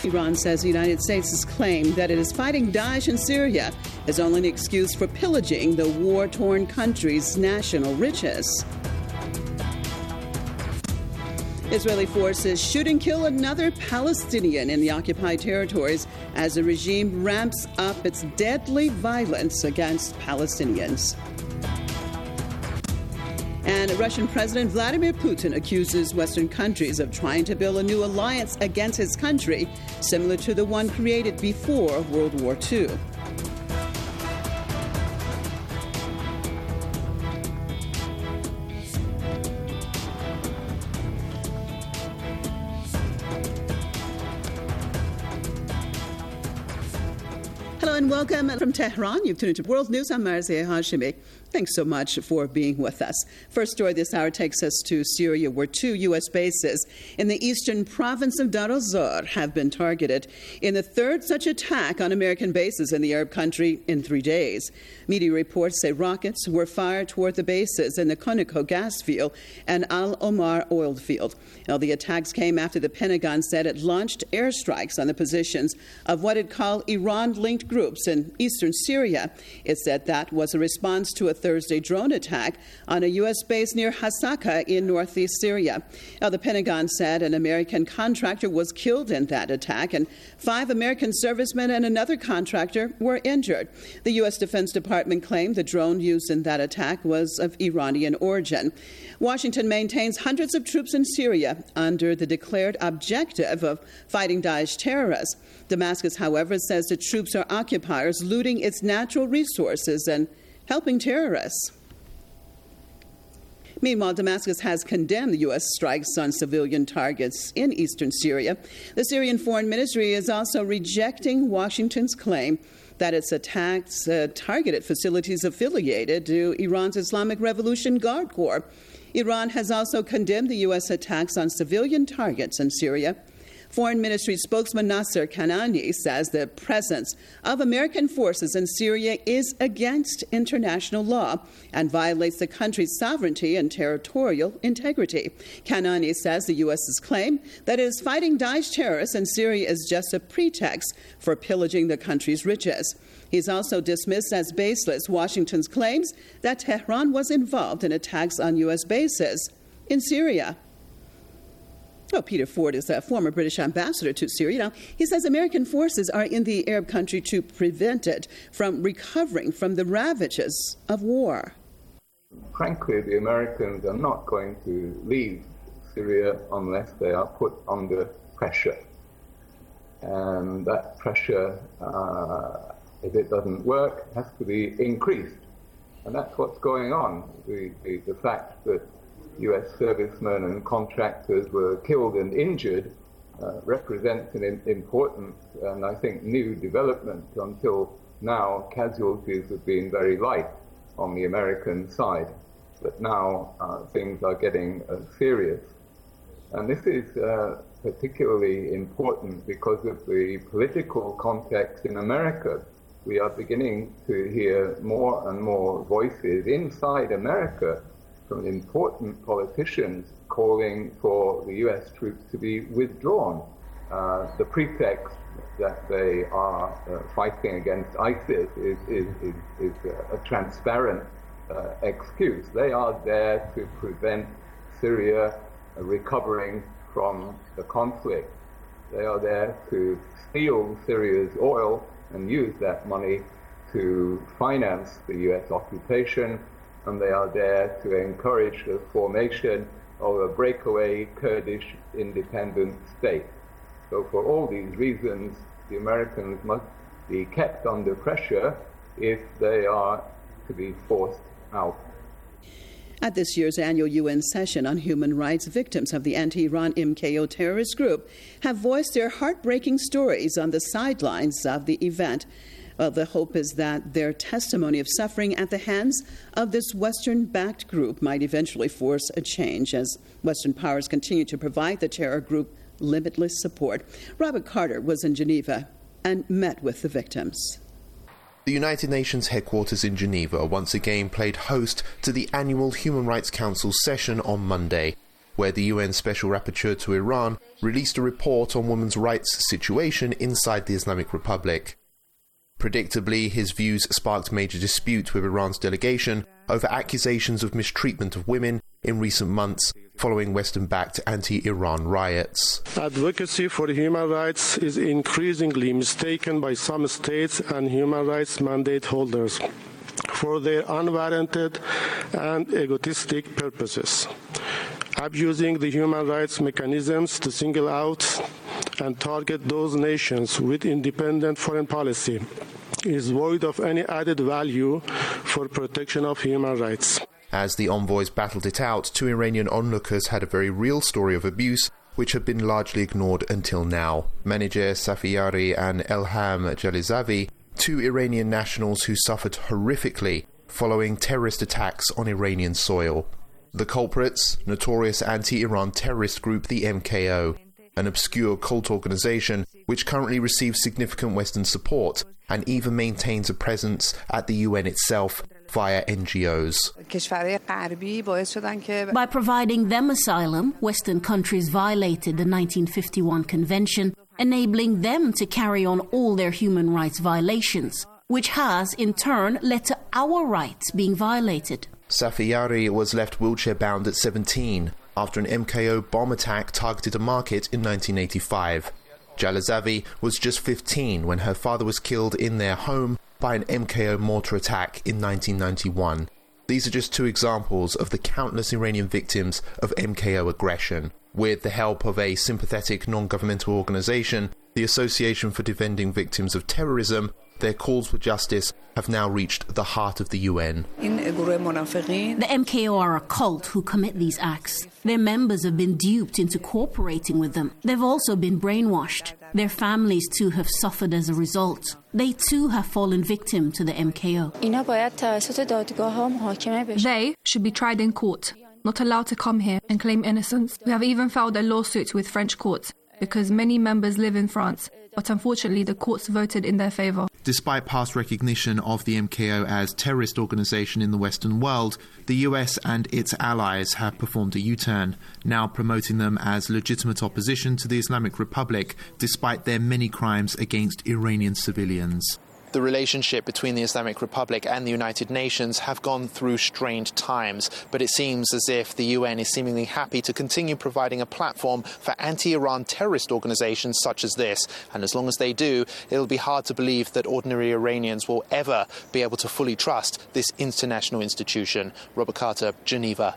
Iran says the United States' claim that it is fighting Daesh in Syria is only an excuse for pillaging the war-torn country's national riches. Israeli forces shoot and kill another Palestinian in the occupied territories as the regime ramps up its deadly violence against Palestinians. And Russian President Vladimir Putin accuses Western countries of trying to build a new alliance against his country, similar to the one created before World War II. Hello and welcome from Tehran. You've tuned into World News. I'm Marzieh Hashemi. Thanks so much for being with us. First story this hour takes us to Syria, where 2 U.S. bases in the eastern province of Deir el-Zor have been targeted in the third such attack on American bases in the Arab country in 3 days. Media reports say rockets were fired toward the bases in the Conoco gas field and Al Omar oil field. Now, the attacks came after the Pentagon said it launched airstrikes on the positions of what it called Iran-linked groups in eastern Syria. It said that was a response to a Thursday drone attack on a U.S. base near Hasaka in northeast Syria. Now, the Pentagon said an American contractor was killed in that attack, and 5 American servicemen and another contractor were injured. The U.S. Defense Department claimed the drone used in that attack was of Iranian origin. Washington maintains hundreds of troops in Syria under the declared objective of fighting Daesh terrorists. Damascus, however, says the troops are occupiers looting its natural resources and helping terrorists. Meanwhile, Damascus has condemned the U.S. strikes on civilian targets in eastern Syria. The Syrian Foreign Ministry is also rejecting Washington's claim that its attacks targeted facilities affiliated to Iran's Islamic Revolution Guard Corps. Iran has also condemned the U.S. attacks on civilian targets in Syria. Foreign Ministry spokesman Nasser Kanani says the presence of American forces in Syria is against international law and violates the country's sovereignty and territorial integrity. Kanani says the U.S.'s claim that it is fighting Daesh terrorists in Syria is just a pretext for pillaging the country's riches. He's also dismissed as baseless Washington's claims that Tehran was involved in attacks on U.S. bases in Syria. Peter Ford is a former British ambassador to Syria. Now, he says American forces are in the Arab country to prevent it from recovering from the ravages of war. Frankly, the Americans are not going to leave Syria unless they are put under pressure. And that pressure, if it doesn't work, has to be increased. And that's what's going on. The fact that U.S. servicemen and contractors were killed and injured represents an important and, I think, new development. Until now, casualties have been very light on the American side, but now things are getting serious. And this is particularly important because of the political context in America. We are beginning to hear more and more voices inside America from important politicians calling for the U.S. troops to be withdrawn. The pretext that they are fighting against ISIS is a transparent excuse. They are there to prevent Syria recovering from the conflict. They are there to steal Syria's oil and use that money to finance the U.S. occupation, and they are there to encourage the formation of a breakaway Kurdish independent state. So for all these reasons, the Americans must be kept under pressure if they are to be forced out. At this year's annual UN session on human rights, victims of the anti-Iran MKO terrorist group have voiced their heartbreaking stories on the sidelines of the event. The hope is that their testimony of suffering at the hands of this Western-backed group might eventually force a change as Western powers continue to provide the terror group limitless support. Robert Carter was in Geneva and met with the victims. The United Nations headquarters in Geneva once again played host to the annual Human Rights Council session on Monday. where the UN Special Rapporteur to Iran released a report on women's rights situation inside the Islamic Republic. Predictably, his views sparked major dispute with Iran's delegation over accusations of mistreatment of women in recent months following Western-backed anti-Iran riots. Advocacy for human rights is increasingly mistaken by some states and human rights mandate holders for their unwarranted and egotistic purposes, abusing the human rights mechanisms to single out and target those nations with independent foreign policy is void of any added value for protection of human rights. As the envoys battled it out, two Iranian onlookers had a very real story of abuse which had been largely ignored until now. Manager Safiyari and Elham Jalizavi, two Iranian nationals who suffered horrifically following terrorist attacks on Iranian soil. The culprits, notorious anti-Iran terrorist group the MKO, an obscure cult organization which currently receives significant Western support and even maintains a presence at the UN itself via NGOs. By providing them asylum, Western countries violated the 1951 Convention, enabling them to carry on all their human rights violations, which has, in turn, led to our rights being violated. Safiyari was left wheelchair-bound at 17 after an MKO bomb attack targeted a market in 1985. Jalizavi was just 15 when her father was killed in their home by an MKO mortar attack in 1991. These are just two examples of the countless Iranian victims of MKO aggression. With the help of a sympathetic non-governmental organization, the Association for Defending Victims of Terrorism, their calls for justice have now reached the heart of the UN. The MKO are a cult who commit these acts. Their members have been duped into cooperating with them. They've also been brainwashed. Their families too have suffered as a result. They too have fallen victim to the MKO. They should be tried in court, not allowed to come here and claim innocence. We have even filed a lawsuit with French courts because many members live in France, but unfortunately the courts voted in their favour. Despite past recognition of the MKO as terrorist organisation in the Western world, the US and its allies have performed a U-turn, now promoting them as legitimate opposition to the Islamic Republic, despite their many crimes against Iranian civilians. The relationship between the Islamic Republic and the United Nations have gone through strained times, but it seems as if the UN is seemingly happy to continue providing a platform for anti-Iran terrorist organisations such as this. And as long as they do, it'll be hard to believe that ordinary Iranians will ever be able to fully trust this international institution. Robert Carter, Geneva.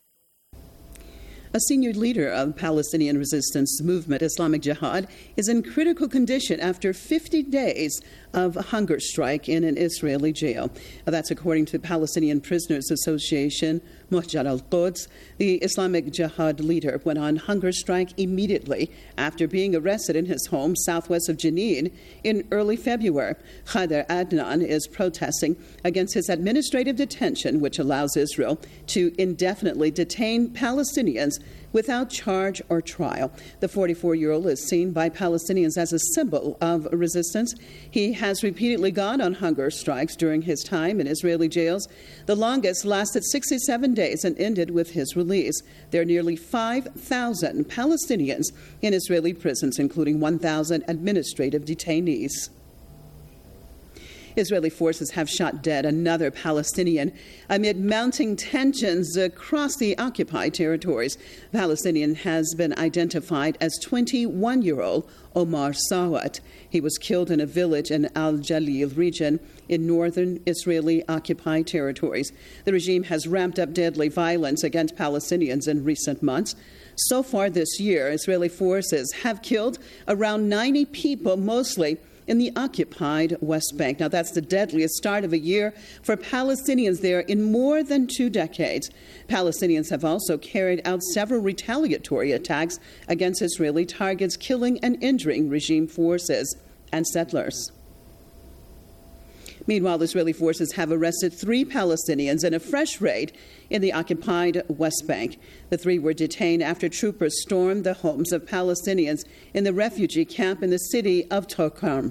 A senior leader of Palestinian resistance movement Islamic Jihad is in critical condition after 50 days of a hunger strike in an Israeli jail. That's according to the Palestinian Prisoners Association, Muhajir al-Quds. The Islamic Jihad leader went on hunger strike immediately after being arrested in his home southwest of Jenin in early February. Khader Adnan is protesting against his administrative detention, which allows Israel to indefinitely detain Palestinians without charge or trial. The 44-year-old is seen by Palestinians as a symbol of resistance. He has repeatedly gone on hunger strikes during his time in Israeli jails. The longest lasted 67 days and ended with his release. There are nearly 5,000 Palestinians in Israeli prisons, including 1,000 administrative detainees. Israeli forces have shot dead another Palestinian amid mounting tensions across the occupied territories. The Palestinian has been identified as 21-year-old Omar Sawat. He was killed in a village in Al-Jalil region in northern Israeli occupied territories. The regime has ramped up deadly violence against Palestinians in recent months. So far this year, Israeli forces have killed around 90 people, mostly in the occupied West Bank. Now, that's the deadliest start of a year for Palestinians there in more than 2 decades. Palestinians have also carried out several retaliatory attacks against Israeli targets, killing and injuring regime forces and settlers. Meanwhile, Israeli forces have arrested 3 Palestinians in a fresh raid in the occupied West Bank. The 3 were detained after troopers stormed the homes of Palestinians in the refugee camp in the city of Tulkarm.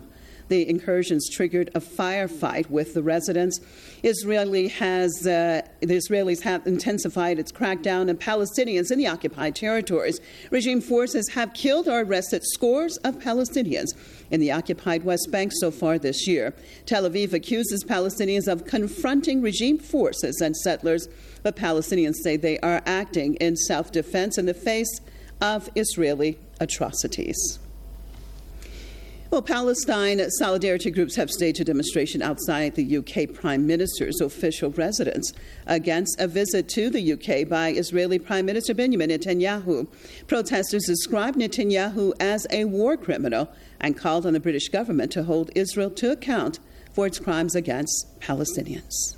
The incursions triggered a firefight with the residents. The Israelis have intensified its crackdown on Palestinians in the occupied territories. Regime forces have killed or arrested scores of Palestinians in the occupied West Bank so far this year. Tel Aviv accuses Palestinians of confronting regime forces and settlers, but Palestinians say they are acting in self-defense in the face of Israeli atrocities. Well, Palestine solidarity groups have staged a demonstration outside the UK Prime Minister's official residence against a visit to the UK by Israeli Prime Minister Benjamin Netanyahu. Protesters described Netanyahu as a war criminal and called on the British government to hold Israel to account for its crimes against Palestinians.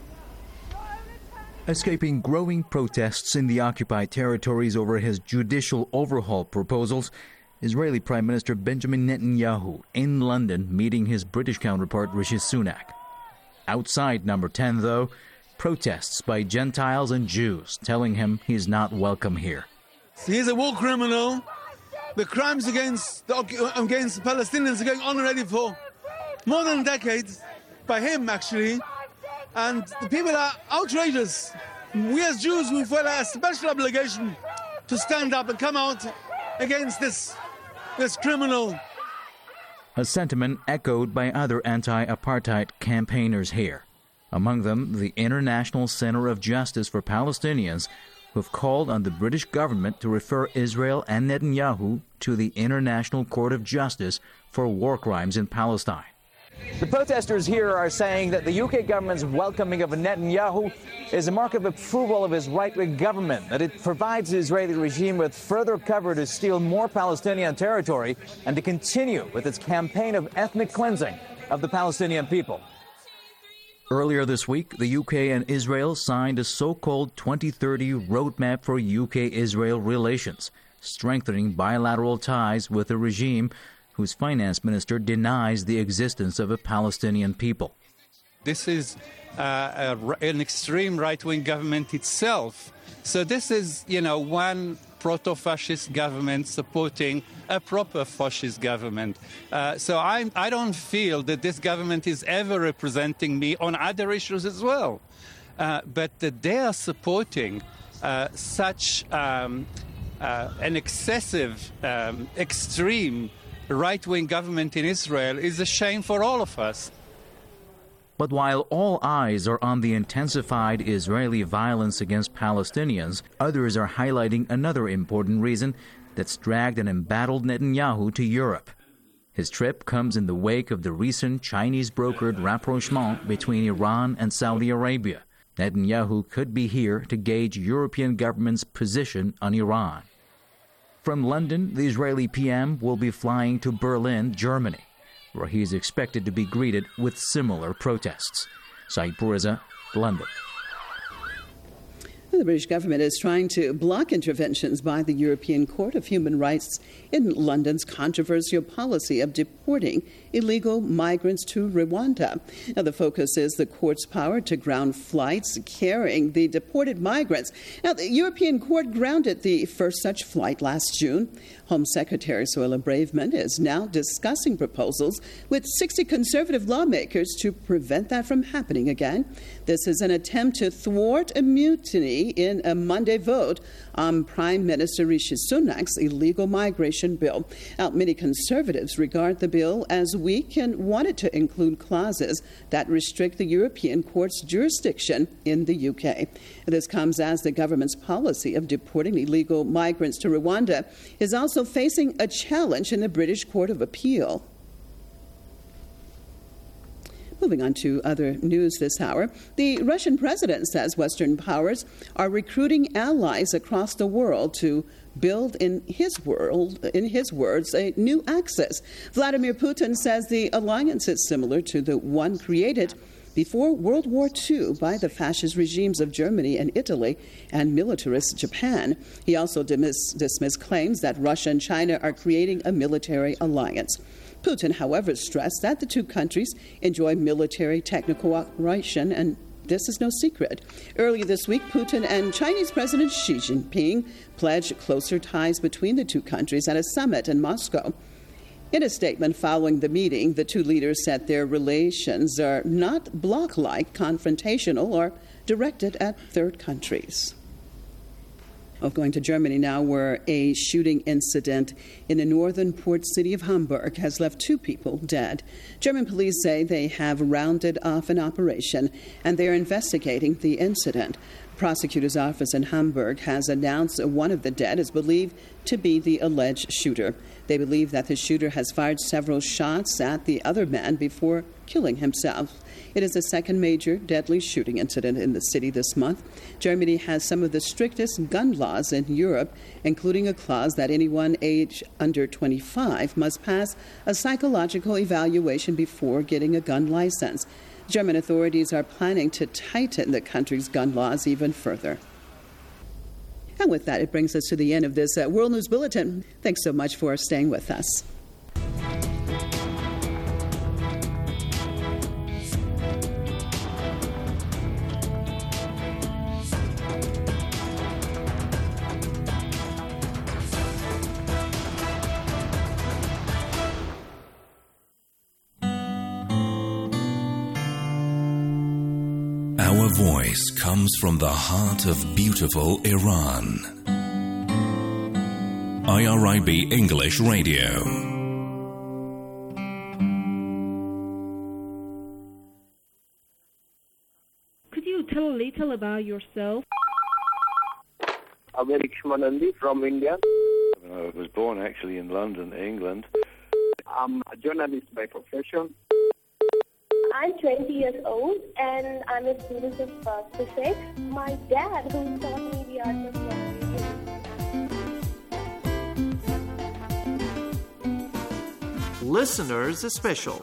Escaping growing protests in the occupied territories over his judicial overhaul proposals, Israeli Prime Minister Benjamin Netanyahu in London meeting his British counterpart Rishi Sunak. Outside Number 10, though, protests by Gentiles and Jews telling him he's not welcome here. He's a war criminal. The crimes against Palestinians are going on already for more than a decade, by him actually, and the people are outrageous. We as Jews, we feel a special obligation to stand up and come out against this criminal. A sentiment echoed by other anti-apartheid campaigners here. Among them, the International Center of Justice for Palestinians, who've called on the British government to refer Israel and Netanyahu to the International Court of Justice for war crimes in Palestine. The protesters here are saying that the UK government's welcoming of Netanyahu is a mark of approval of his right-wing government, that it provides the Israeli regime with further cover to steal more Palestinian territory and to continue with its campaign of ethnic cleansing of the Palestinian people. Earlier this week, the UK and Israel signed a so-called 2030 roadmap for UK-Israel relations, strengthening bilateral ties with the regime whose finance minister denies the existence of a Palestinian people. This is an extreme right-wing government itself. So this is, one proto-fascist government supporting a proper fascist government. So I don't feel that this government is ever representing me on other issues as well. But that they are supporting such an excessive, extreme right-wing government in Israel is a shame for all of us. But while all eyes are on the intensified Israeli violence against Palestinians, others are highlighting another important reason that's dragged an embattled Netanyahu to Europe. His trip comes in the wake of the recent Chinese-brokered rapprochement between Iran and Saudi Arabia. Netanyahu could be here to gauge European governments' position on Iran. From London, the Israeli PM will be flying to Berlin, Germany, where he is expected to be greeted with similar protests. Saeed Pourreza, London. The British government is trying to block interventions by the European Court of Human Rights in London's controversial policy of deporting illegal migrants to Rwanda. Now, the focus is the court's power to ground flights carrying the deported migrants. Now, the European Court grounded the first such flight last June. Home Secretary Suella Braverman is now discussing proposals with 60 conservative lawmakers to prevent that from happening again. This is an attempt to thwart a mutiny in a Monday vote on Prime Minister Rishi Sunak's illegal migration bill. Now, many conservatives regard the bill as weak and wanted to include clauses that restrict the European Court's jurisdiction in the UK. This comes as the government's policy of deporting illegal migrants to Rwanda is also facing a challenge in the British Court of Appeal. Moving on to other news this hour, the Russian president says Western powers are recruiting allies across the world to build, in his words, a new axis. Vladimir Putin says the alliance is similar to the one created before World War II by the fascist regimes of Germany and Italy and militarist Japan. He also dismissed claims that Russia and China are creating a military alliance. Putin, however, stressed that the two countries enjoy military technical cooperation, and this is no secret. Earlier this week, Putin and Chinese President Xi Jinping pledged closer ties between the two countries at a summit in Moscow. In a statement following the meeting, the two leaders said their relations are not bloc-like, confrontational, or directed at third countries. Going to Germany now, where a shooting incident in the northern port city of Hamburg has left 2 people dead. German police say they have rounded off an operation and they are investigating the incident. Prosecutor's office in Hamburg has announced one of the dead is believed to be the alleged shooter. They believe that the shooter has fired several shots at the other man before killing himself. It is the second major deadly shooting incident in the city this month. Germany has some of the strictest gun laws in Europe, including a clause that anyone aged under 25 must pass a psychological evaluation before getting a gun license. German authorities are planning to tighten the country's gun laws even further. And with that, it brings us to the end of this World News Bulletin. Thanks so much for staying with us. Our voice comes from the heart of beautiful Iran. IRIB English Radio. Could you tell a little about yourself? I'm Eric Shmanandi from India. I was born actually in London, England. I'm a journalist by profession. I'm 20 years old and I'm a student of physics. My dad, who taught me the art of journalism. Listeners Special.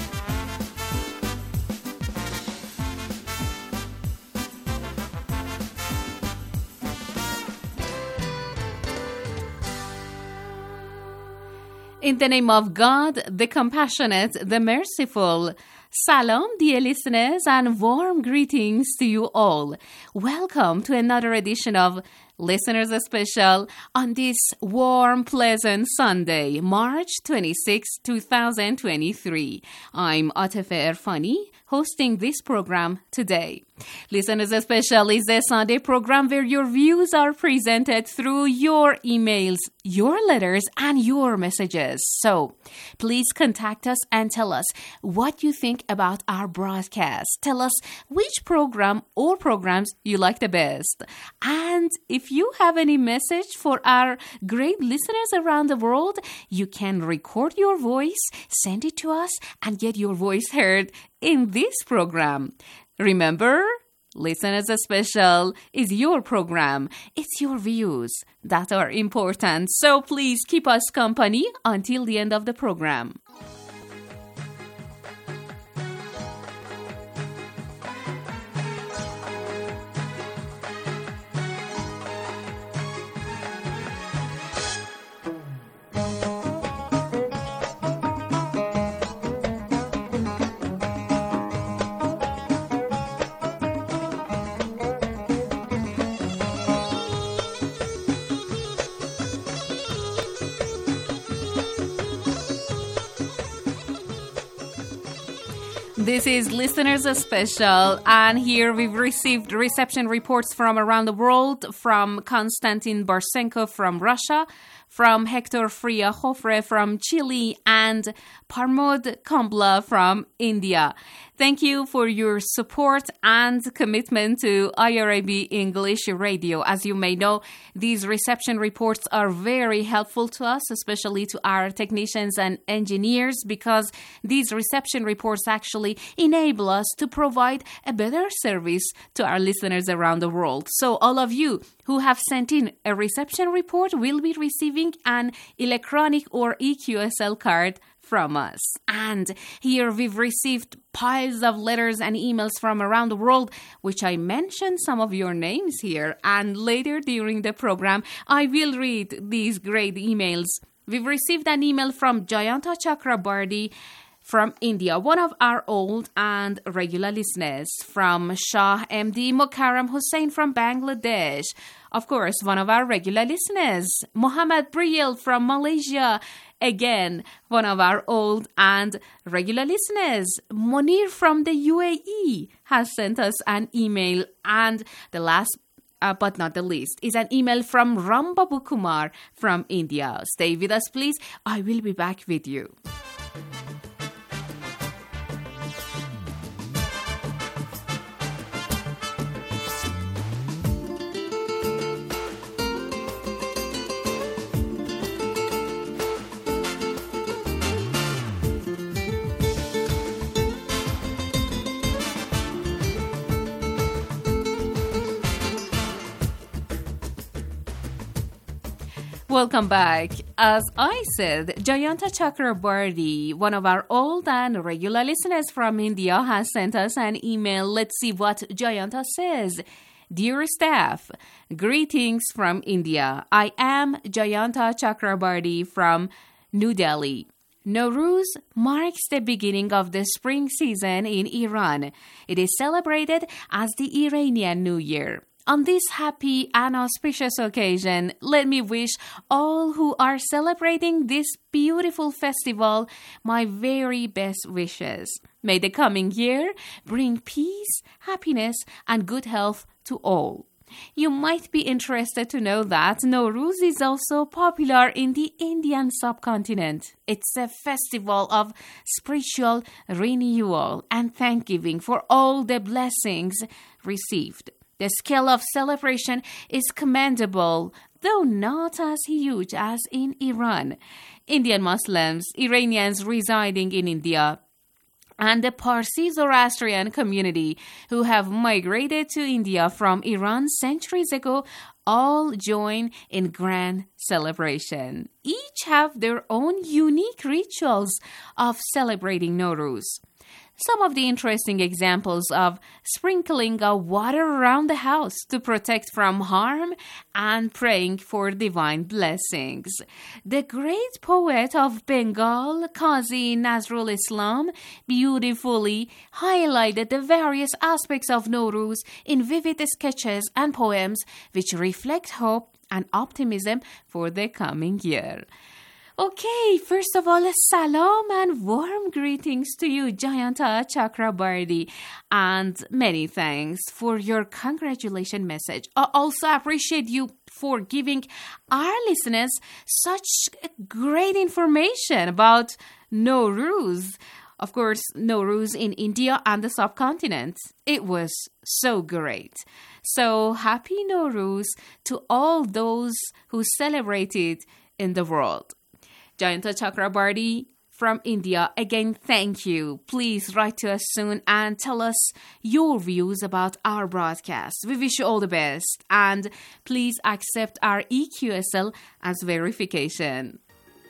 In the name of God, the compassionate, the merciful. Salam, dear listeners, and warm greetings to you all. Welcome to another edition of Listeners Special on this warm, pleasant Sunday, March 26, 2023. I'm Atefe Erfani, hosting this program today. Listeners Special is a Sunday program where your views are presented through your emails, your letters, and your messages. So please contact us and tell us what you think about our broadcast. Tell us which program or programs you like the best. And if you have any message for our great listeners around the world, you can record your voice, send it to us, and get your voice heard in this program. Remember, Listeners Special is your program. It's your views that are important. So please keep us company until the end of the program. This is Listeners Special, and here we've received reception reports from around the world, from Konstantin Barsenko from Russia, from Hector Fria Hofre from Chile, and Parmod Kambla from India. Thank you for your support and commitment to IRIB English Radio. As you may know, these reception reports are very helpful to us, especially to our technicians and engineers, because these reception reports actually enable us to provide a better service to our listeners around the world. So all of you who have sent in a reception report will be receiving an electronic or EQSL card from us. And here we've received piles of letters and emails from around the world, which I mentioned some of your names here. And later during the program, I will read these great emails. We've received an email from Jayanta Chakrabarty from India, one of our old and regular listeners. From Shah MD Mukarram Hussain from Bangladesh. Of course, one of our regular listeners. Muhammad Briel from Malaysia. Again, one of our old and regular listeners. Monir from the UAE has sent us an email. And the last but not the least is an email from Rambabu Kumar from India. Stay with us, please. I will be back with you. Welcome back. As I said, Jayanta Chakrabarti, one of our old and regular listeners from India, has sent us an email. Let's see what Jayanta says. Dear staff, greetings from India. I am Jayanta Chakrabarti from New Delhi. Nowruz marks the beginning of the spring season in Iran. It is celebrated as the Iranian New Year. On this happy and auspicious occasion, let me wish all who are celebrating this beautiful festival my very best wishes. May the coming year bring peace, happiness, and good health to all. You might be interested to know that Nowruz is also popular in the Indian subcontinent. It's a festival of spiritual renewal and thanksgiving for all the blessings received. The scale of celebration is commendable, though not as huge as in Iran. Indian Muslims, Iranians residing in India, and the Parsi Zoroastrian community who have migrated to India from Iran centuries ago all join in grand celebration. Each have their own unique rituals of celebrating Nowruz. Some of the interesting examples of sprinkling of water around the house to protect from harm and praying for divine blessings. The great poet of Bengal, Qazi Nazrul Islam, beautifully highlighted the various aspects of Nowruz in vivid sketches and poems which reflect hope and optimism for the coming year. Okay, first of all, salam and warm greetings to you, Jayanta Chakrabarti, and many thanks for your congratulation message. I also appreciate you for giving our listeners such great information about Nowruz. Of course, Nowruz in India and the subcontinent. It was so great. So happy Nowruz to all those who celebrate it in the world. Jayanta Chakrabarti from India, again, thank you. Please write to us soon and tell us your views about our broadcast. We wish you all the best. And please accept our EQSL as verification.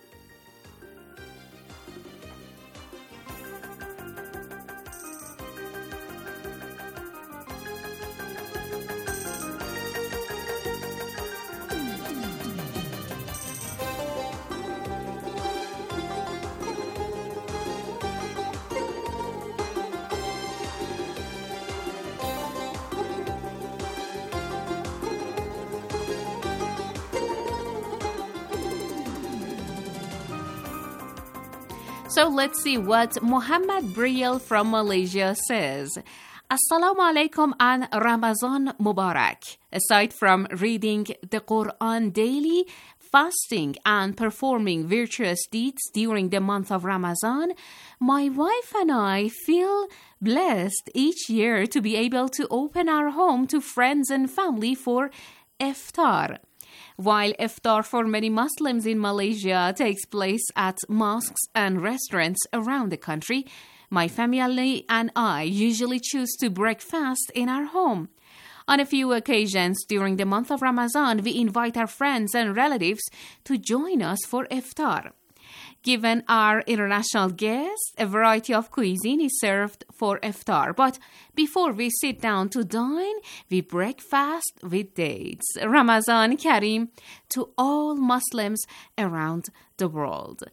So let's see what Muhammad Briel from Malaysia says. Assalamu alaikum and Ramadan Mubarak. Aside from reading the Quran daily, fasting and performing virtuous deeds during the month of Ramadan, my wife and I feel blessed each year to be able to open our home to friends and family for iftar. While iftar for many Muslims in Malaysia takes place at mosques and restaurants around the country, my family and I usually choose to break fast in our home. On a few occasions during the month of Ramadan, we invite our friends and relatives to join us for iftar. Given our international guests, a variety of cuisine is served for iftar. But before we sit down to dine, we break fast with dates. Ramadan Kareem to all Muslims around the world.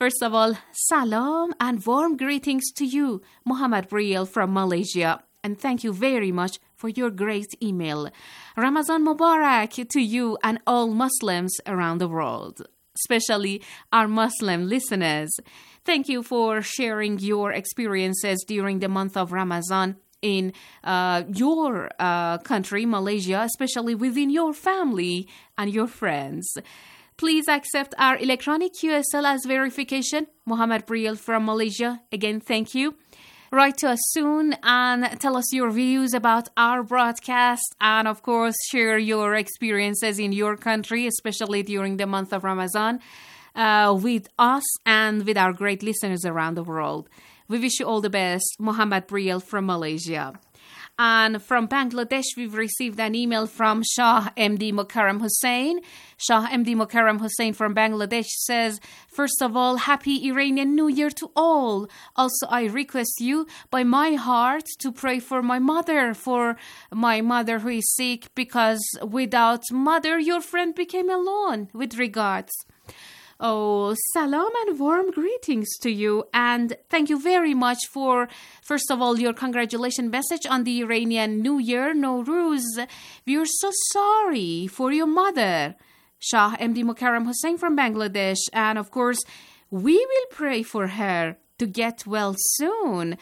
First of all, salam and warm greetings to you, Muhammad Briel from Malaysia. And thank you very much for your great email. Ramadan Mubarak to you and all Muslims around the world, especially our Muslim listeners. Thank you for sharing your experiences during the month of Ramadan in your country, Malaysia, especially within your family and your friends. Please accept our electronic QSL as verification. Muhammad Briel from Malaysia. Again, thank you. Write to us soon and tell us your views about our broadcast and, of course, share your experiences in your country, especially during the month of Ramadan, with us and with our great listeners around the world. We wish you all the best. Muhammad Briel from Malaysia. And from Bangladesh, we've received an email from Shah MD Mukarram Hussain. Shah MD Mukarram Hussain from Bangladesh says, first of all, Happy Iranian New Year to all. Also, I request you by my heart to pray for my mother who is sick, because without mother, your friend became alone. With regards. Oh, salam and warm greetings to you. And thank you very much for, first of all, your congratulations message on the Iranian New Year, Nowruz. We are so sorry for your mother, Shah MD Mukarram Hussain from Bangladesh. And of course, we will pray for her to get well soon.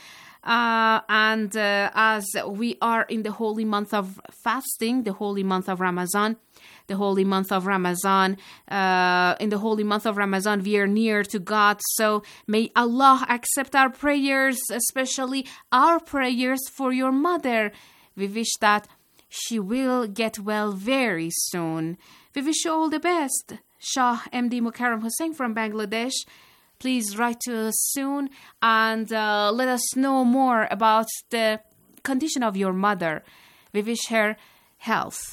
As we are in the holy month of fasting, the holy month of Ramadan, in the holy month of Ramadan, we are near to God. So may Allah accept our prayers, especially our prayers for your mother. We wish that she will get well very soon. We wish you all the best. Shah MD Mukarram Hussain from Bangladesh. Please write to us soon and let us know more about the condition of your mother. We wish her health.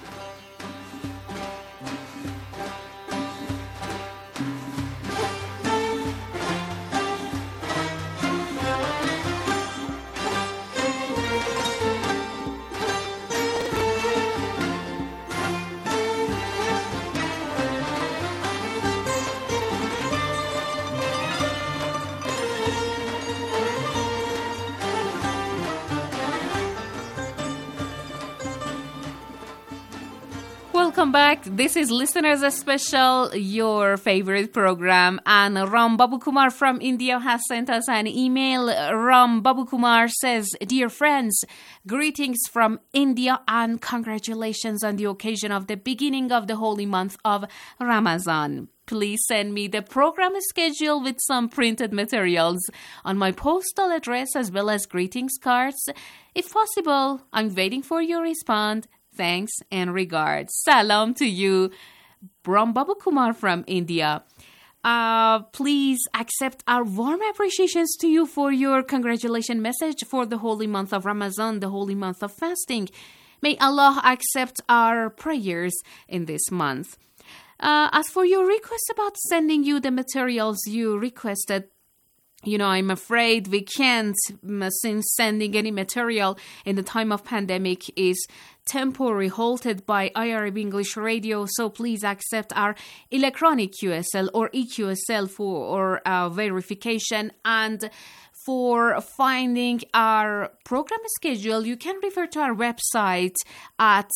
Welcome back. This is Listeners Special, your favorite program. And Ram Babu Kumar from India has sent us an email. Ram Babu Kumar says, Dear friends, greetings from India and congratulations on the occasion of the beginning of the holy month of Ramadan. Please send me the program schedule with some printed materials on my postal address as well as greetings cards. If possible, I'm waiting for your response. Thanks and regards. Salam to you, Ram Babu Kumar from India. Please accept our warm appreciations to you for your congratulation message for the holy month of Ramadan, the holy month of fasting. May Allah accept our prayers in this month. As for your request about sending you the materials you requested, I'm afraid we can't, since sending any material in the time of pandemic is temporarily halted by IRIB English Radio. So please accept our electronic QSL or EQSL for verification. And for finding our program schedule, you can refer to our website at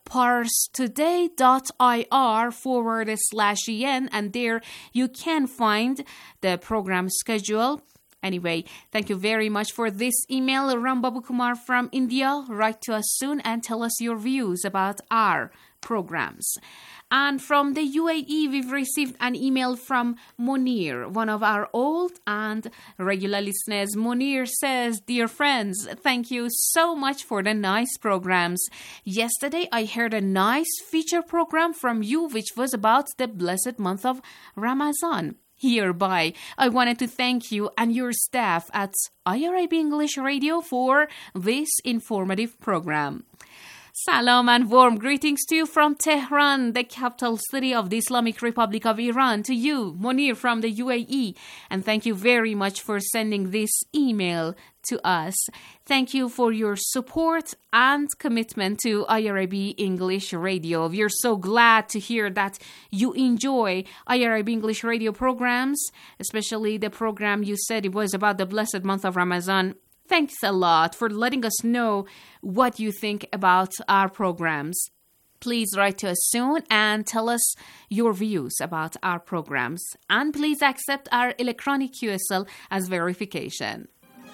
parstoday.ir/en, and there you can find the program schedule. Anyway, thank you very much for this email, Ram Babu Kumar from India. Write to us soon and tell us your views about our programs. And from the UAE, we've received an email from Munir, one of our old and regular listeners. Munir says, Dear friends, thank you so much for the nice programs. Yesterday, I heard a nice feature program from you, which was about the blessed month of Ramadan. Hereby, I wanted to thank you and your staff at IRIB English Radio for this informative program. Salam and warm greetings to you from Tehran, the capital city of the Islamic Republic of Iran. To you, Monir from the UAE. And thank you very much for sending this email to us. Thank you for your support and commitment to IRIB English Radio. We are so glad to hear that you enjoy IRIB English Radio programs, especially the program you said it was about the blessed month of Ramadan. Thanks a lot for letting us know what you think about our programs. Please write to us soon and tell us your views about our programs. And please accept our electronic QSL as verification.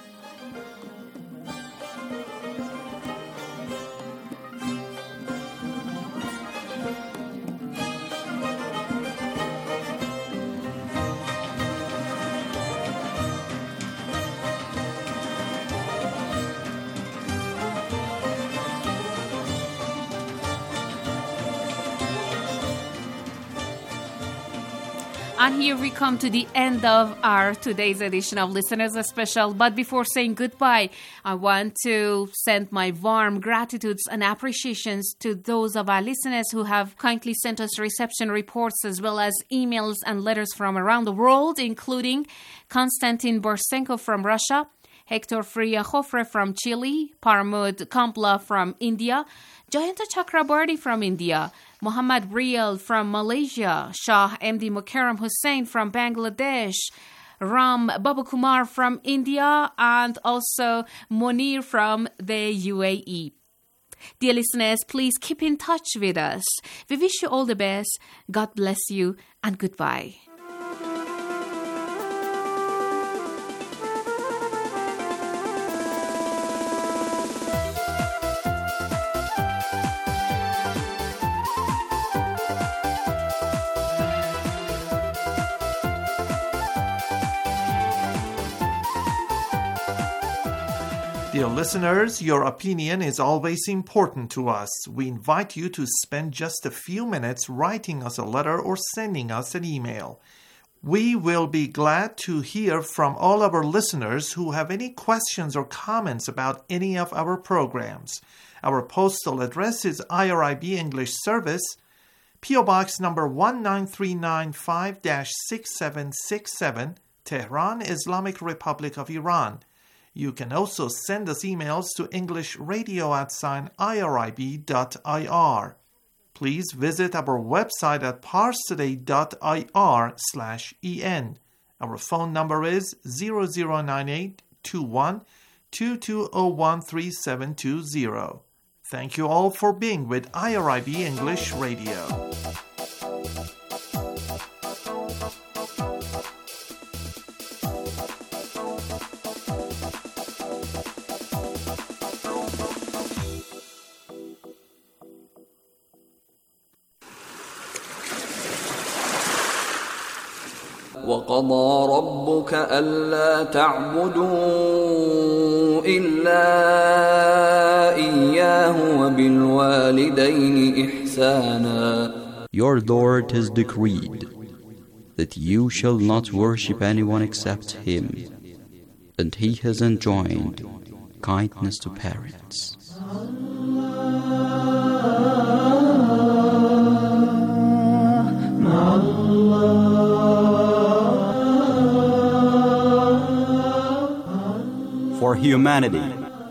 And here we come to the end of our today's edition of Listeners Special. But before saying goodbye, I want to send my warm gratitudes and appreciations to those of our listeners who have kindly sent us reception reports as well as emails and letters from around the world, including Konstantin Borsenko from Russia, Hector Friachofre from Chile, Parmud Kampla from India, Jayanta Chakrabarti from India, Muhammad Rial from Malaysia, Shah MD Mukarram Hussain from Bangladesh, Ram Babakumar from India, and also Monir from the UAE. Dear listeners, please keep in touch with us. We wish you all the best. God bless you and goodbye. Dear listeners, your opinion is always important to us. We invite you to spend just a few minutes writing us a letter or sending us an email. We will be glad to hear from all our listeners who have any questions or comments about any of our programs. Our postal address is IRIB English Service, P.O. Box number 19395-6767, Tehran, Islamic Republic of Iran. You can also send us emails to englishradio@irib.ir. Please visit our website at parstoday.ir/en. Our phone number is 00982122013720. Thank you all for being with IRIB English Radio. وَقَضَى رَبُّكَ أَلَّا تَعْبُدُوا إِلَّا إِيَّاهُ وَبِالْوَالِدَيْنِ إِحْسَانًا. Your Lord has decreed that you shall not worship anyone except Him, and He has enjoined kindness to parents. For humanity.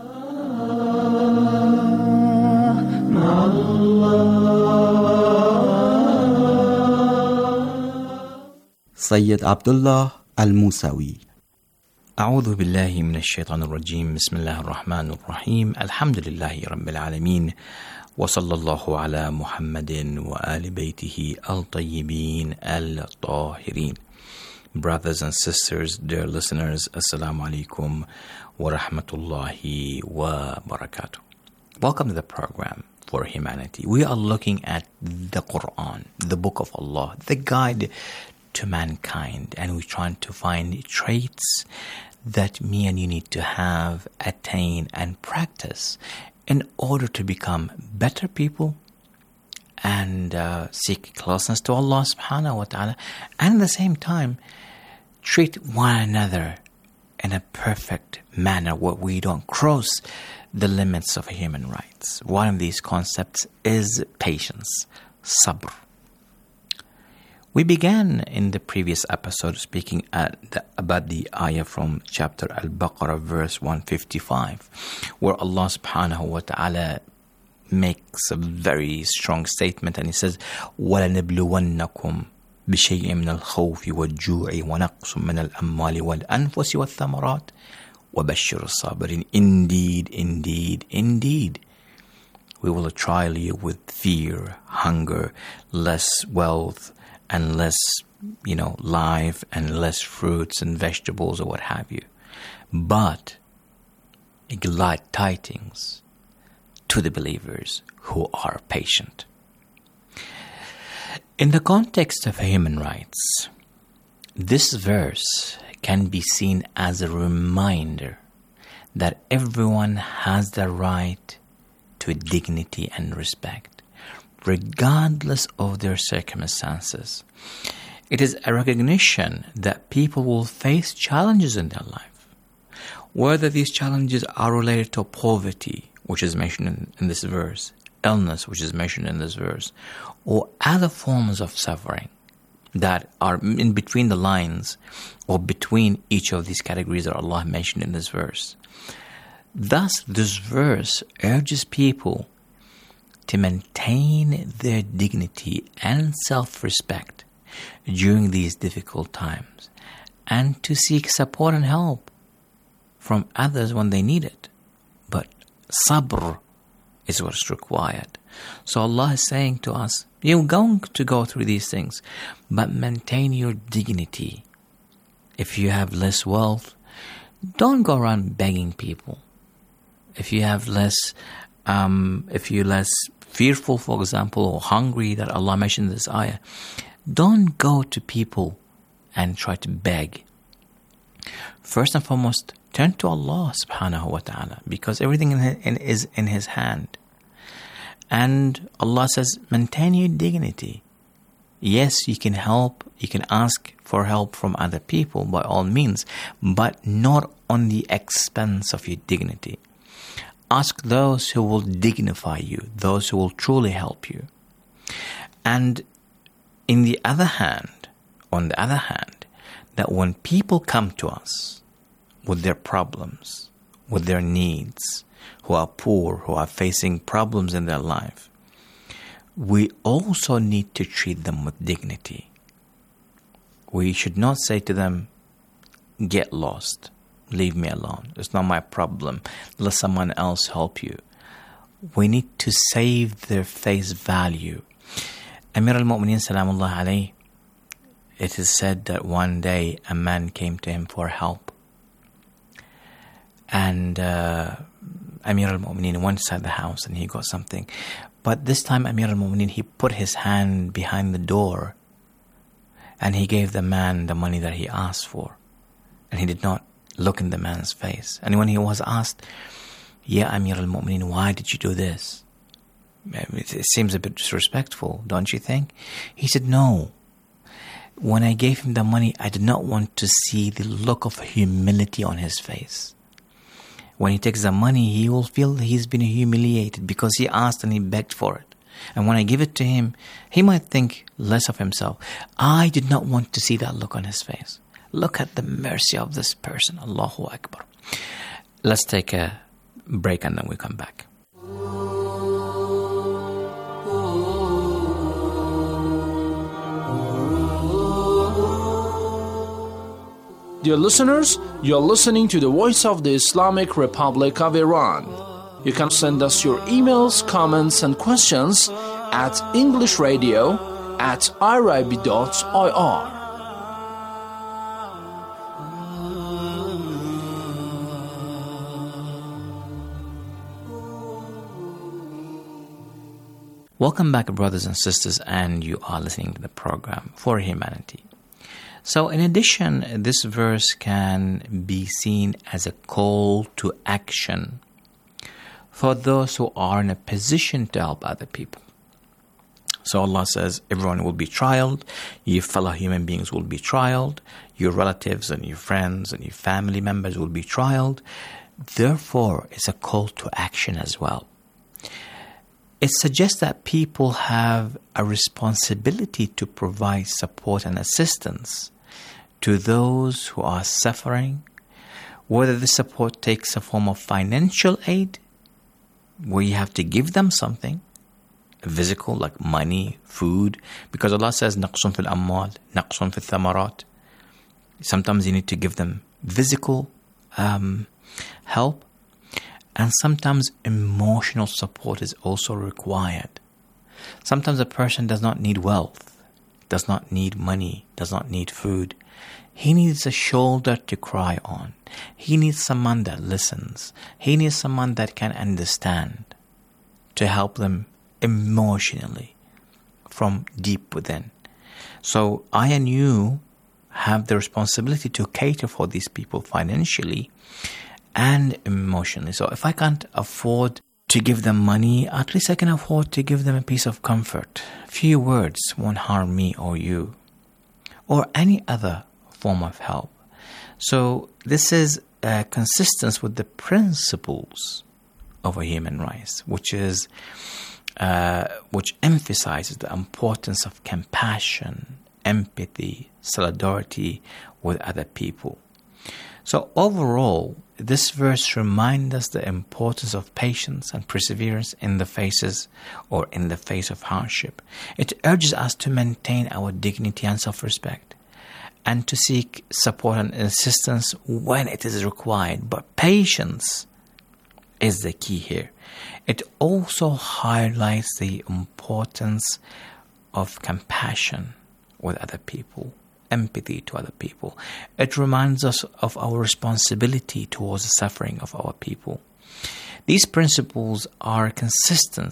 Sayyid Abdullah Al-Musawi. أعوذ بالله من الشيطان الرجيم بسم الله الرحمن الرحيم الحمد لله رب العالمين وصلى الله على محمد وآل بيته الطيبين الطاهرين. Brothers and sisters, dear listeners, Assalamu alaikum wa rahmatullahi wa barakatuh. Welcome to the program For Humanity. We are looking at the Quran, the Book of Allah, the guide to mankind, and we're trying to find traits that me and you need to have, attain, and practice in order to become better people and seek closeness to Allah subhanahu wa ta'ala, and at the same time treat one another in a perfect manner where we don't cross the limits of human rights. One of these concepts is patience, sabr. We began in the previous episode speaking about the ayah from chapter Al-Baqarah, verse 155, where Allah subhanahu wa ta'ala makes a very strong statement, and He says, وَلَنَبْلُوَنَّكُمْ بِشَيْءٍ مِنَ الْخَوْفِ وَالْجُوعِ وَنَقْصٍ مِنَ الْأَمْوَالِ وَالْأَنفُسِ وَالثَّمَرَاتِ وَبَشِّرِ الصَّابِرِينَ. Indeed, indeed, indeed, we will trial you with fear, hunger, less wealth, and less, life, and less fruits and vegetables or what have you. But glad tidings to the believers who are patient. In the context of human rights, this verse can be seen as a reminder that everyone has the right to dignity and respect, regardless of their circumstances. It is a recognition that people will face challenges in their life, whether these challenges are related to poverty, which is mentioned in this verse, illness, which is mentioned in this verse, or other forms of suffering that are in between the lines or between each of these categories that Allah mentioned in this verse. Thus, this verse urges people to maintain their dignity and self-respect during these difficult times, and to seek support and help from others when they need it. But sabr is what's required. So Allah is saying to us, you're going to go through these things, but maintain your dignity. If you have less wealth, don't go around begging people. If you have if you're less fearful, for example, or hungry, that Allah mentioned in this ayah, don't go to people and try to beg. First and foremost, turn to Allah subhanahu wa ta'ala, because everything is in His hand. And Allah says, maintain your dignity. Yes, you can help, you can ask for help from other people by all means, but not on the expense of your dignity. Ask those who will dignify you, those who will truly help you. And on the other hand, that when people come to us with their problems, with their needs, who are poor, who are facing problems in their life, we also need to treat them with dignity. We should not say to them, get lost, leave me alone, it's not my problem, let someone else help you. We need to save their face value. Amir al-Mu'mineen Salamullah alayhi, it is said that one day a man came to him for help, and Amir al-Mu'mineen went inside the house and he got something. But this time Amir al-Mu'mineen, he put his hand behind the door and he gave the man the money that he asked for. And he did not look in the man's face. And when he was asked, "Ya Amir al-Mu'mineen, why did you do this?" It seems a bit disrespectful, don't you think? He said, "No. When I gave him the money, I did not want to see the look of humility on his face. When he takes the money, he will feel he's been humiliated because he asked and he begged for it. And when I give it to him, he might think less of himself. I did not want to see that look on his face. Look at the mercy of this person. Allahu Akbar." Let's take a break and then we come back. Dear listeners, you're listening to the Voice of the Islamic Republic of Iran. You can send us your emails, comments, and questions at englishradio@irib.ir. Welcome back, brothers and sisters, and you are listening to the program For Humanity. So in addition, this verse can be seen as a call to action for those who are in a position to help other people. So Allah says everyone will be trialed, your fellow human beings will be trialed, your relatives and your friends and your family members will be trialed. Therefore, it's a call to action as well. It suggests that people have a responsibility to provide support and assistance to those who are suffering, whether the support takes a form of financial aid, where you have to give them something, physical, like money, food, because Allah says, نَقْصٌ فِي الْأَمْوَالِ نَقْصٌ فِي الثَّمَرَاتِ. Sometimes you need to give them physical help, and sometimes emotional support is also required. Sometimes a person does not need wealth, does not need money, does not need food. He needs a shoulder to cry on. He needs someone that listens. He needs someone that can understand, to help them emotionally from deep within. So I and you have the responsibility to cater for these people financially and emotionally. So if I can't afford to give them money, at least I can afford to give them a piece of comfort. Few words won't harm me or you, or any other form of help. So this is consistent with the principles of a human rights, which emphasizes the importance of compassion, empathy, solidarity with other people. So overall, this verse reminds us the importance of patience and perseverance in the face of hardship. It urges us to maintain our dignity and self-respect, and to seek support and assistance when it is required. But patience is the key here. It also highlights the importance of compassion with other people, empathy to other people. It reminds us of our responsibility towards the suffering of our people. These principles are consistent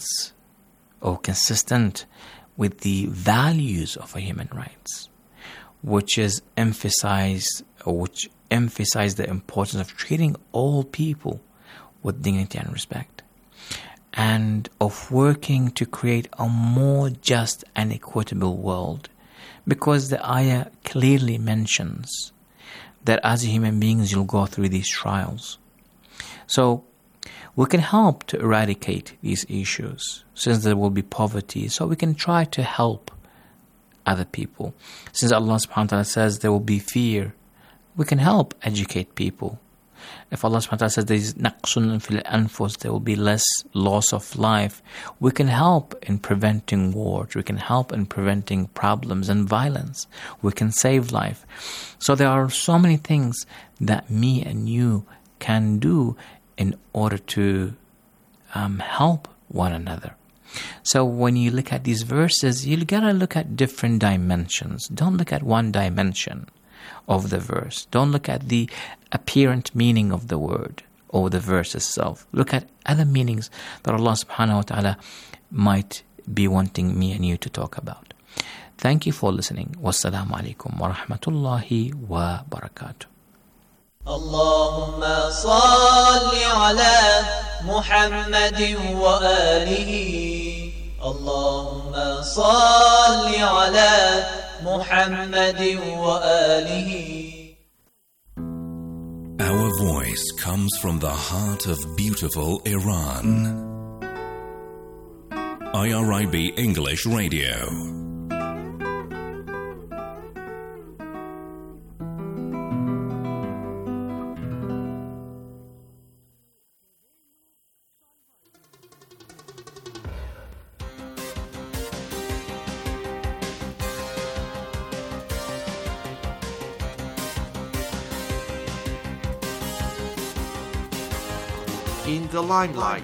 with the values of human rights, which emphasize the importance of treating all people with dignity and respect, and of working to create a more just and equitable world, because the ayah clearly mentions that as human beings you'll go through these trials. So we can help to eradicate these issues, since there will be poverty, so we can try to help other people. Since Allah subhanahu wa ta'ala says there will be fear, we can help educate people. If Allah subhanahu wa ta'ala says there is naqsun fil anfus, there will be less loss of life, we can help in preventing wars, we can help in preventing problems and violence, we can save life. So there are so many things that me and you can do in order to help one another. So when you look at these verses, you gotta look at different dimensions. Don't look at one dimension of the verse. Don't look at the apparent meaning of the word or the verse itself. Look at other meanings that Allah subhanahu wa ta'ala might be wanting me and you to talk about. Thank you for listening. Wassalamu alaikum wa rahmatullahi wa barakatuh. اللهم صل على محمد وآله اللهم صل على محمد وآله. Our voice comes from the heart of beautiful Iran. IRIB English Radio. In the limelight.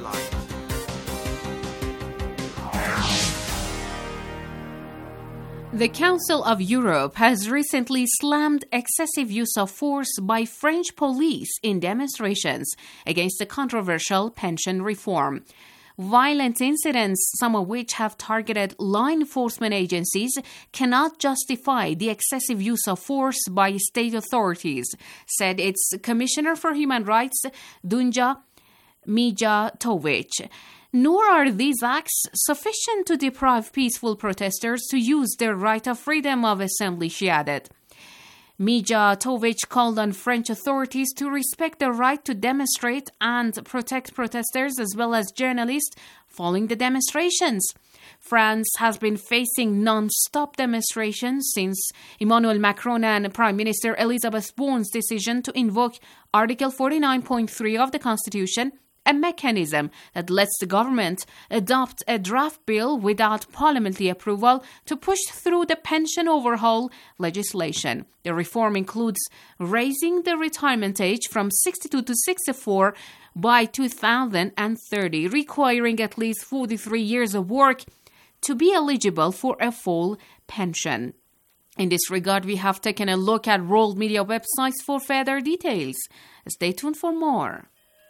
The Council of Europe has recently slammed excessive use of force by French police in demonstrations against the controversial pension reform. Violent incidents, some of which have targeted law enforcement agencies, cannot justify the excessive use of force by state authorities, said its Commissioner for Human Rights, Dunja Mijatovic. Nor are these acts sufficient to deprive peaceful protesters to use their right of freedom of assembly, she added. Mijatovic called on French authorities to respect the right to demonstrate and protect protesters as well as journalists following the demonstrations. France has been facing non-stop demonstrations since Emmanuel Macron and Prime Minister Elisabeth Borne's decision to invoke Article 49.3 of the Constitution, a mechanism that lets the government adopt a draft bill without parliamentary approval to push through the pension overhaul legislation. The reform includes raising the retirement age from 62 to 64 by 2030, requiring at least 43 years of work to be eligible for a full pension. In this regard, we have taken a look at World Media websites for further details. Stay tuned for more.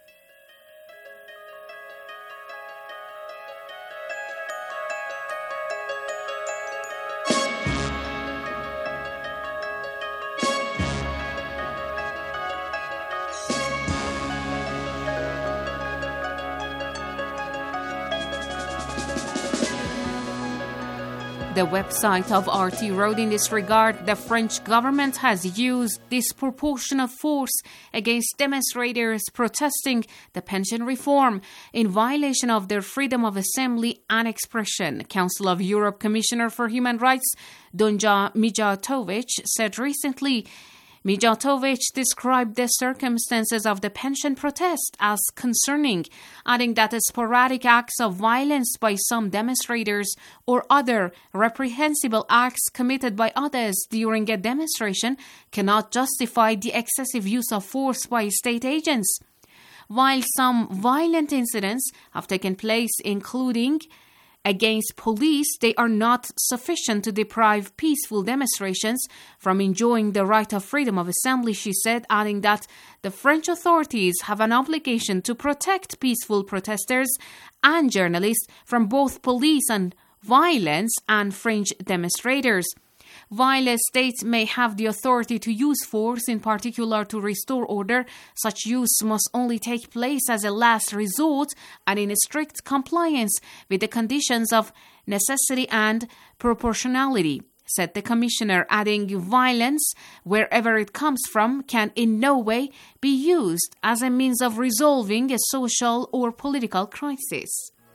The website of RT wrote in this regard, the French government has used disproportionate force against demonstrators protesting the pension reform in violation of their freedom of assembly and expression. Council of Europe Commissioner for Human Rights, Donja Mijatovic, said recently. Mijatovic described the circumstances of the pension protest as concerning, adding that sporadic acts of violence by some demonstrators or other reprehensible acts committed by others during a demonstration cannot justify the excessive use of force by state agents. While some violent incidents have taken place, including against police, they are not sufficient to deprive peaceful demonstrations from enjoying the right of freedom of assembly, she said, adding that the French authorities have an obligation to protect peaceful protesters and journalists from both police and violence and fringe demonstrators. While a state may have the authority to use force, in particular to restore order, such use must only take place as a last resort and in strict compliance with the conditions of necessity and proportionality, said the commissioner, adding violence, wherever it comes from, can in no way be used as a means of resolving a social or political crisis.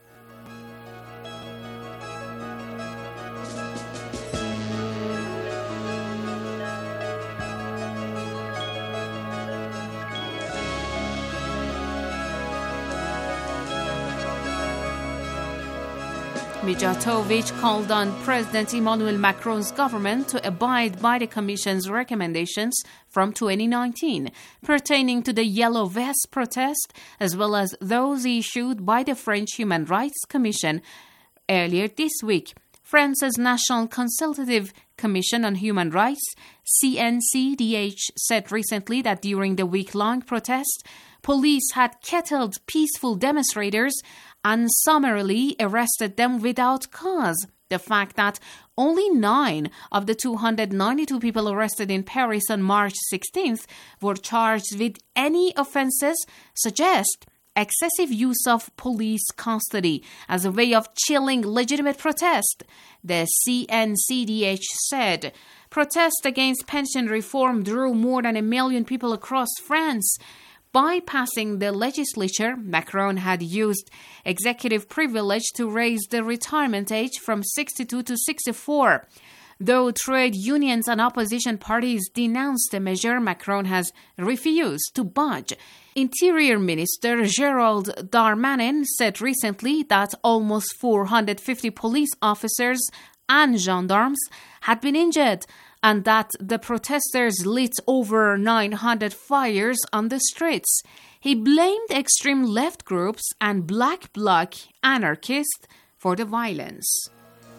Mijatovic called on President Emmanuel Macron's government to abide by the Commission's recommendations from 2019 pertaining to the Yellow Vest protest, as well as those issued by the French Human Rights Commission earlier this week. France's National Consultative Commission on Human Rights, CNCDH, said recently that during the week-long protest, police had kettled peaceful demonstrators and summarily arrested them without cause. The fact that only 9 of the 292 people arrested in Paris on March 16th were charged with any offences suggests excessive use of police custody as a way of chilling legitimate protest, the CNCDH said. Protest against pension reform drew more than 1 million people across France. By passing the legislature, Macron had used executive privilege to raise the retirement age from 62 to 64. Though trade unions and opposition parties denounced the measure, Macron has refused to budge. Interior Minister Gérald Darmanin said recently that almost 450 police officers and gendarmes had been injured, and that the protesters lit over 900 fires on the streets. He blamed extreme left groups and black bloc anarchists for the violence.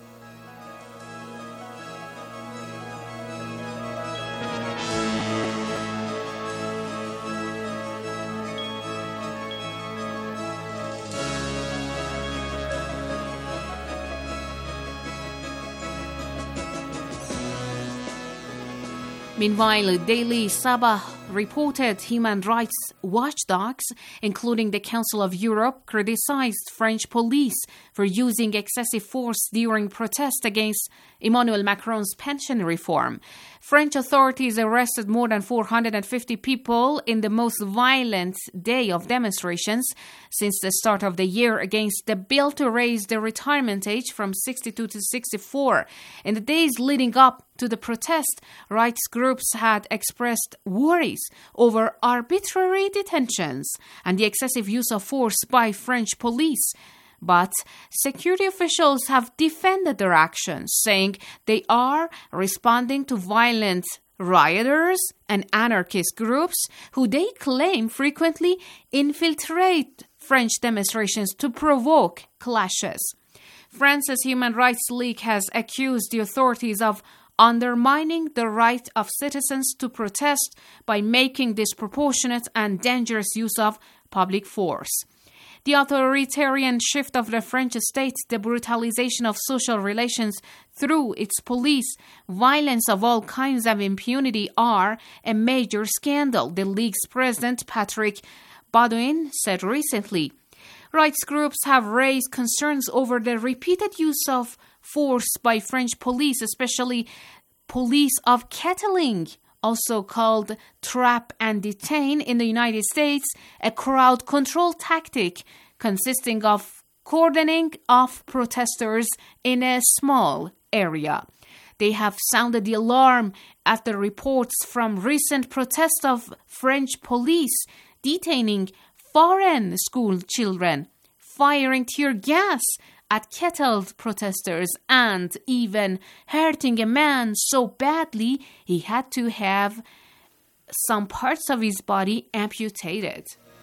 Meanwhile, Daily Sabah reported human rights watchdogs, including the Council of Europe, criticized French police for using excessive force during protests against Emmanuel Macron's pension reform. French authorities arrested more than 450 people in the most violent day of demonstrations since the start of the year against the bill to raise the retirement age from 62 to 64. In the days leading up to the protest, rights groups had expressed worries over arbitrary detentions and the excessive use of force by French police. But security officials have defended their actions, saying they are responding to violent rioters and anarchist groups who they claim frequently infiltrate French demonstrations to provoke clashes. France's Human Rights League has accused the authorities of undermining the right of citizens to protest by making disproportionate and dangerous use of public force. The authoritarian shift of the French state, the brutalization of social relations through its police, violence of all kinds of impunity are a major scandal, the League's president Patrick Baudouin said recently. Rights groups have raised concerns over the repeated use of force by French police, especially police of kettling, also called trap and detain in the United States, a crowd control tactic consisting of cordoning off protesters in a small area. They have sounded the alarm after reports from recent protests of French police detaining foreign school children, firing tear gas at kettled protesters, and even hurting a man so badly he had to have some parts of his body amputated.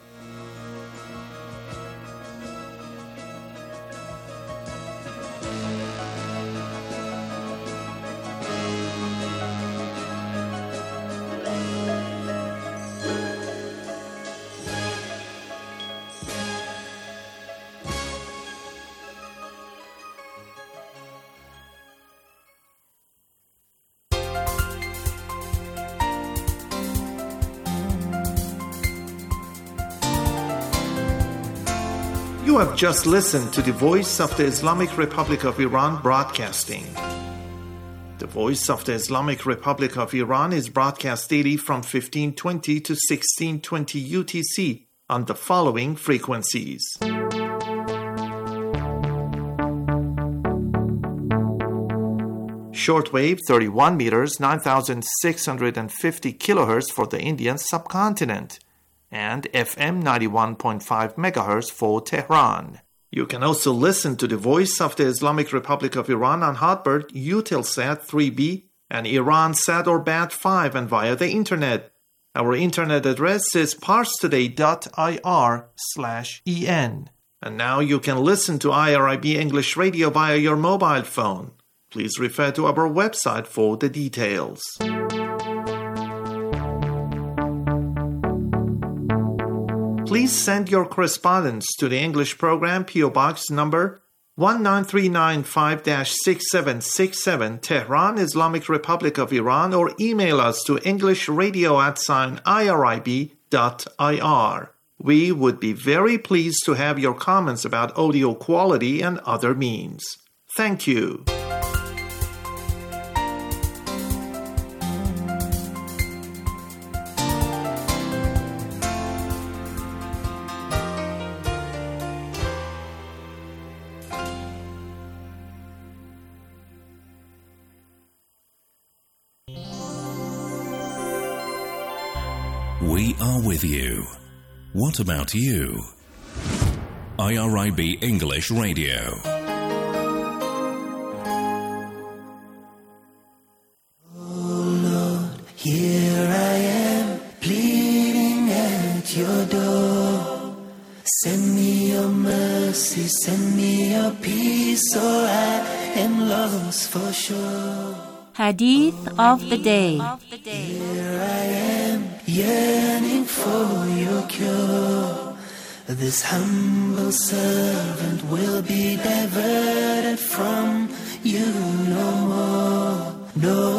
You have just listened to the Voice of the Islamic Republic of Iran broadcasting. The Voice of the Islamic Republic of Iran is broadcast daily from 1520 to 1620 UTC on the following frequencies. Shortwave 31 meters, 9,650 kilohertz for the Indian subcontinent, and FM 91.5 MHz for Tehran. You can also listen to the Voice of the Islamic Republic of Iran on Hotbird, Eutelsat 3B, and Iransat or Bat5, and via the Internet. Our Internet address is parstoday.ir/en. And now you can listen to IRIB English Radio via your mobile phone. Please refer to our website for the details. Please send your correspondence to the English program, P.O. Box number 19395-6767, Tehran, Islamic Republic of Iran, or email us to englishradio@irib.ir. We would be very pleased to have your comments about audio quality and other means. Thank you. We are with you. What about you? IRIB English Radio. Oh Lord, here I am, pleading at your door. Send me your mercy, send me your peace, or I am lost for sure. Hadith of the Day. Here I am, yearning for your cure. This humble servant will be diverted from you no more, no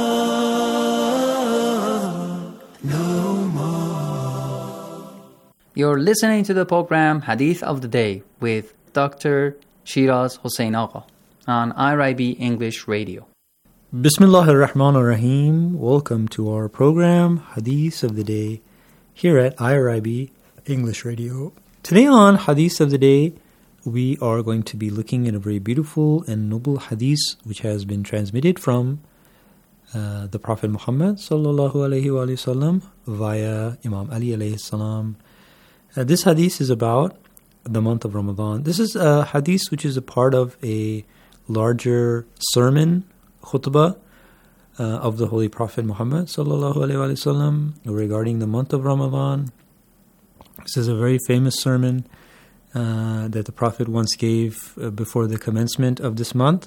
more, no more. You're listening to the program Hadith of the Day with Dr. Shiraz Hossein Agha. on IRIB English Radio. Bismillah ar-Rahman ar-Rahim. Welcome to our program, Hadith of the Day, here at IRIB English Radio. Today on Hadith of the Day, we are going to be looking at a very beautiful and noble hadith which has been transmitted from the Prophet Muhammad sallallahu alaihi wasallam via Imam Ali alayhi salam. This hadith is about the month of Ramadan. This is a hadith which is a part of a larger sermon, khutbah, of the Holy Prophet Muhammad sallallahu alaihi wasallam regarding the month of Ramadan. This is a very famous sermon that the Prophet once gave before the commencement of this month,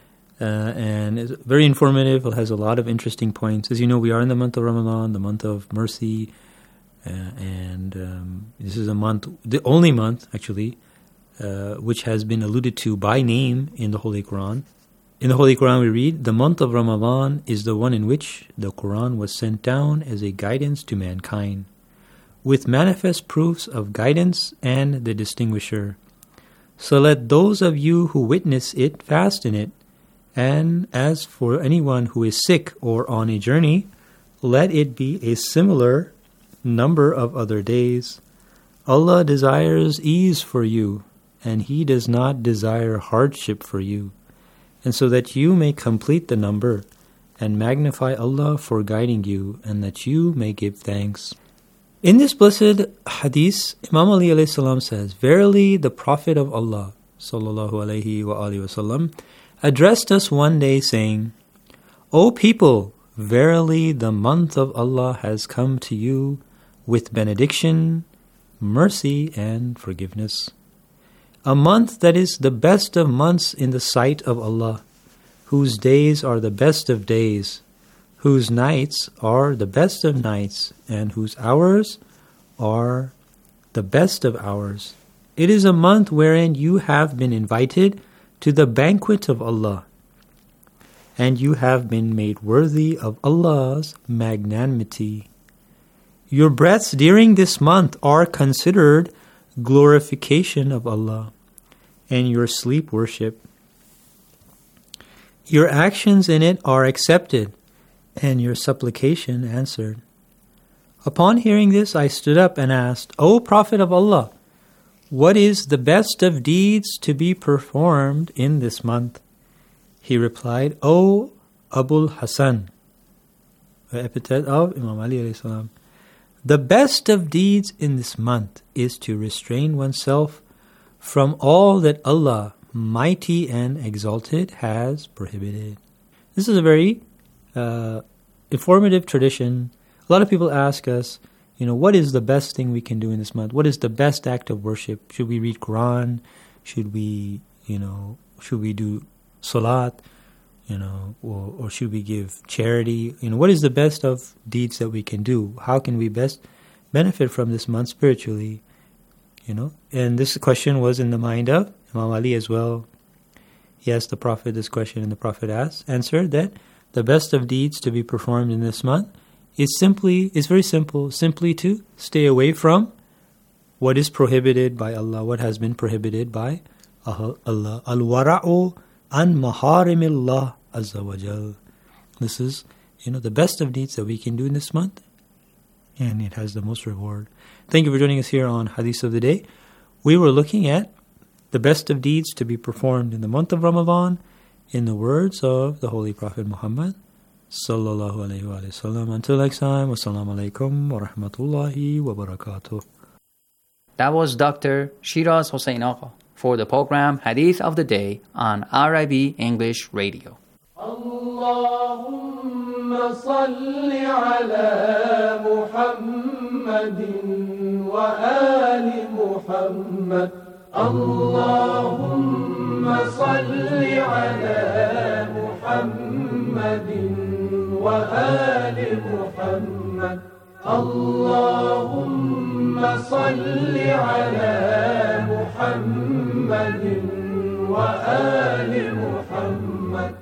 and it's very informative. It has a lot of interesting points. As you know, we are in the month of Ramadan, the month of mercy, and this is a month, the only month actually, which has been alluded to by name in the Holy Quran. In the Holy Quran we read, "The month of Ramadan is the one in which the Quran was sent down as a guidance to mankind, with manifest proofs of guidance and the distinguisher. So let those of you who witness it fast in it, and as for anyone who is sick or on a journey, let it be a similar number of other days. Allah desires ease for you, and He does not desire hardship for you, and so that you may complete the number, and magnify Allah for guiding you, and that you may give thanks." In this blessed hadith, Imam Ali alayhi salam says, "Verily the Prophet of Allah sallallahu alaihi wasallam addressed us one day saying, O people, verily the month of Allah has come to you with benediction, mercy, and forgiveness. A month that is the best of months in the sight of Allah, whose days are the best of days, whose nights are the best of nights, and whose hours are the best of hours. It is a month wherein you have been invited to the banquet of Allah, and you have been made worthy of Allah's magnanimity. Your breaths during this month are considered glorification of Allah, and your sleep worship. Your actions in it are accepted, and your supplication answered. Upon hearing this, I stood up and asked, O Prophet of Allah, what is the best of deeds to be performed in this month? He replied, O Abul Hasan, the epithet of Imam Ali alayhi salam, the best of deeds in this month is to restrain oneself from all that Allah, mighty and exalted, has prohibited. This is a very informative tradition. A lot of people ask us, what is the best thing we can do in this month? What is the best act of worship? Should we read Quran? Should we do salat? Or should we give charity? What is the best of deeds that we can do? How can we best benefit from this month spiritually? And this question was in the mind of Imam Ali as well. He asked the Prophet this question, and the Prophet answered that the best of deeds to be performed in this month is very simple, simply to stay away from what is prohibited by Allah, what has been prohibited by Allah. Al-wara'u an maharimillah azza wa jal. This is, the best of deeds that we can do in this month, and it has the most reward. Thank you for joining us here on Hadith of the Day. We were looking at the best of deeds to be performed in the month of Ramadan in the words of the Holy Prophet Muhammad sallallahu alaihi wasallam. Until next time, wassalamu alaikum wa rahmatullahi wa barakatuh. That was Dr. Shiraz Hossein Agha for the program Hadith of the Day on IRIB English Radio. Allahumma salli ala Muhammadin wa ali Muhammad. Allahumma salli ala Muhammadin wa ali Muhammad. Allahumma salli ala Muhammadin wa ali Muhammad.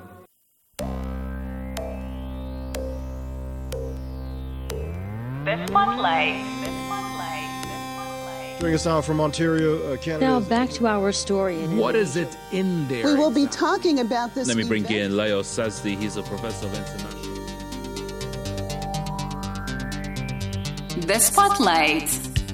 This one plays. Joining us now from Ontario, Canada. Now back to our story. What is it in there? We will be talking about this. Let me bring event. in Leo Sazdi. He's a professor of international. The Spotlight.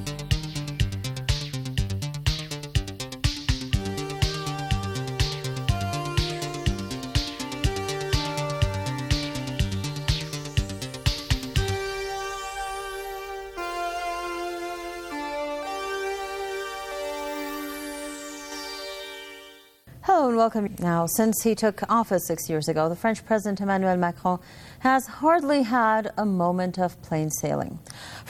Hello and welcome. Now, since he took office 6 years ago, the French President Emmanuel Macron has hardly had a moment of plain sailing.